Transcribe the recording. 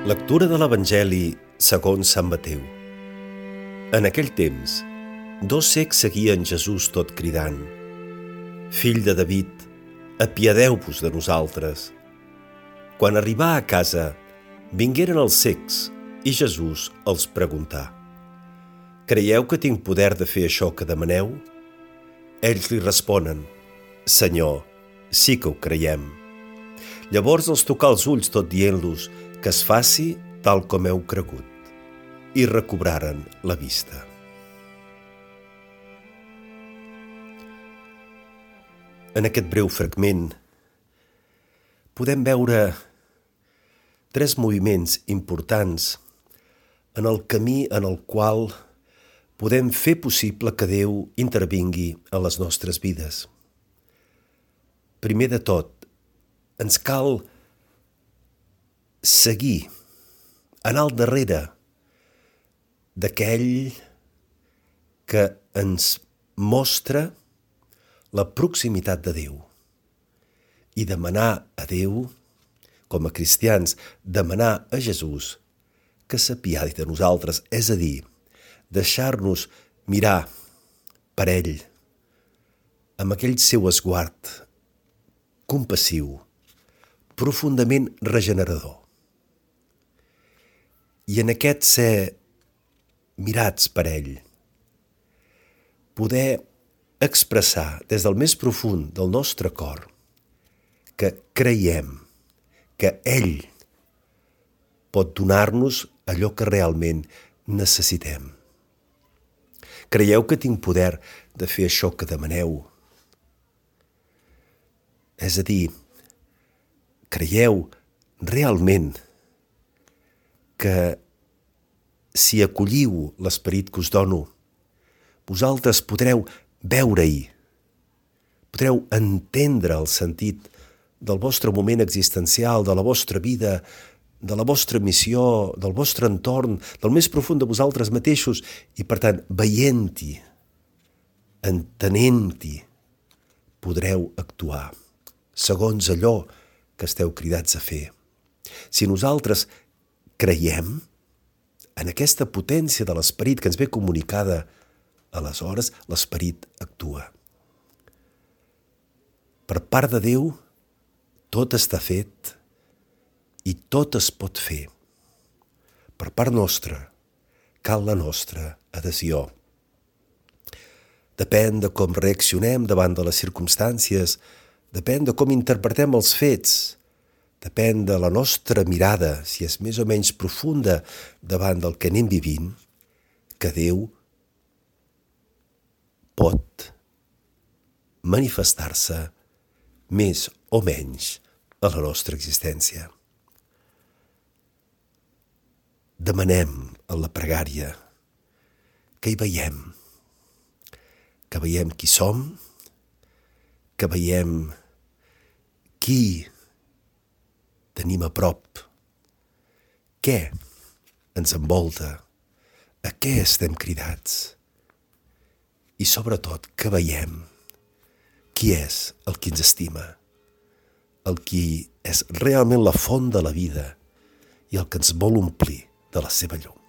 Lectura de l'Evangeli segons Sant Mateu. En aquell temps, 2 cecs seguien Jesús tot cridant: «Fill de David, apiadeu-vos de nosaltres». Quan arribà a casa, vingueren els cecs i Jesús els preguntà: «Creieu que tinc poder de fer això que demaneu?» Ells li responen: «Senyor, sí que ho creiem». Llavors els tocà els ulls tot dient-los que es faci tal com heu cregut, i recobraren la vista. En aquest breu fragment podem veure 3 moviments importants en el camí en el qual podem fer possible que Déu intervingui a les nostres vides. Primer de tot, ens cal seguir, anar al darrere d'aquell que ens mostra la proximitat de Déu i demanar a Déu, com a cristians, demanar a Jesús que s'apiadi de nosaltres, és a dir, deixar-nos mirar per ell amb aquell seu esguard compassiu, profundament regenerador. I en aquest ser mirats per ell, poder expressar des del més profund del nostre cor que creiem que ell pot donar-nos allò que realment necessitem. Creieu que tinc poder de fer això que demaneu? És a dir, creieu realment que si acolliu l'esperit que us dono, vosaltres podreu veure-hi, podreu entendre el sentit del vostre moment existencial, de la vostra vida, de la vostra missió, del vostre entorn, del més profund de vosaltres mateixos, i per tant, veient-hi, entenent-hi, podreu actuar segons allò que esteu cridats a fer. Si nosaltres creiem en aquesta potència de l'esperit que ens ve comunicada, aleshores l'esperit actua. Per part de Déu, tot està fet i tot es pot fer. Per part nostra, cal la nostra adhesió. Depèn de com reaccionem davant de les circumstàncies, depèn de com interpretem els fets, depèn de la nostra mirada, si és més o menys profunda davant del que anem vivint, que Déu pot manifestar-se més o menys a la nostra existència. Demanem en la pregària que hi veiem qui som, que veiem qui tenim a prop, què ens envolta, a què estem cridats i sobretot que veiem qui és el qui ens estima, el qui és realment la font de la vida i el que ens vol omplir de la seva llum.